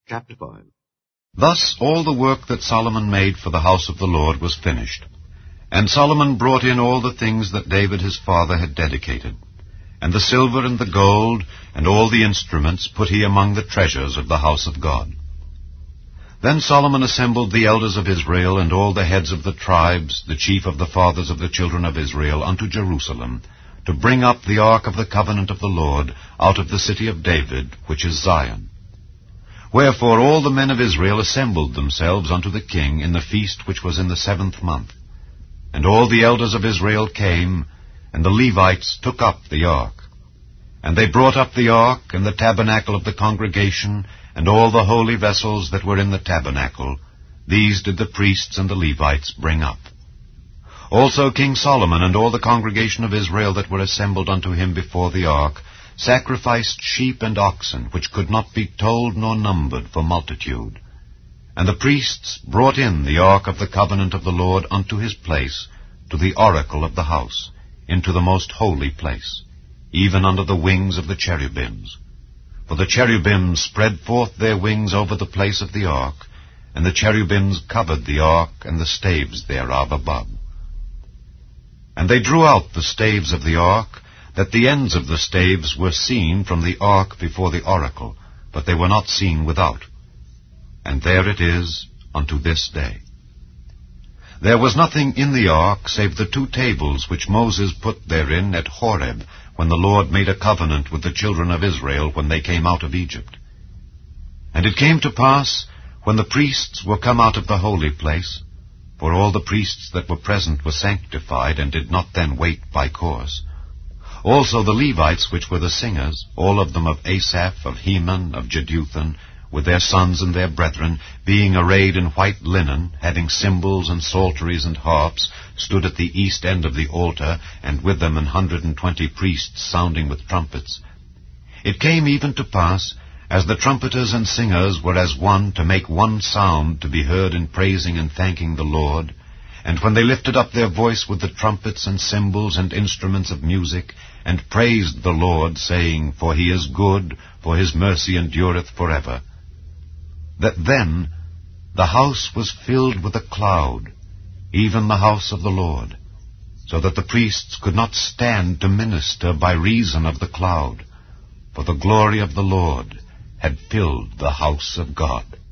Chapter 5. Thus all the work that Solomon made for the house of the Lord was finished. And Solomon brought in all the things that David his father had dedicated. And the silver and the gold, and all the instruments put he among the treasures of the house of God. Then Solomon assembled the elders of Israel, and all the heads of the tribes, the chief of the fathers of the children of Israel, unto Jerusalem, to bring up the ark of the covenant of the Lord out of the city of David, which is Zion. Wherefore all the men of Israel assembled themselves unto the king in the feast which was in the 7th month. And all the elders of Israel came, and the Levites took up the ark. And they brought up the ark, and the tabernacle of the congregation, and all the holy vessels that were in the tabernacle. These did the priests and the Levites bring up. Also King Solomon and all the congregation of Israel that were assembled unto him before the ark sacrificed sheep and oxen, which could not be told nor numbered for multitude. And the priests brought in the ark of the covenant of the Lord unto his place, to the oracle of the house, into the most holy place, even under the wings of the cherubims. For the cherubims spread forth their wings over the place of the ark, and the cherubims covered the ark and the staves thereof above. And they drew out the staves of the ark, that the ends of the staves were seen from the ark before the oracle, but they were not seen without. And there it is unto this day. There was nothing in the ark save the 2 tables which Moses put therein at Horeb, when the Lord made a covenant with the children of Israel when they came out of Egypt. And it came to pass, when the priests were come out of the holy place, for all the priests that were present were sanctified, and did not then wait by course. Also the Levites, which were the singers, all of them of Asaph, of Heman, of Jeduthun, with their sons and their brethren, being arrayed in white linen, having cymbals and psalteries and harps, stood at the east end of the altar, and with them 120 priests sounding with trumpets. It came even to pass, as the trumpeters and singers were as one to make one sound to be heard in praising and thanking the Lord, and when they lifted up their voice with the trumpets and cymbals and instruments of music, and praised the Lord, saying, For he is good, for his mercy endureth forever, that then the house was filled with a cloud, even the house of the Lord, so that the priests could not stand to minister by reason of the cloud, for the glory of the Lord had filled the house of God.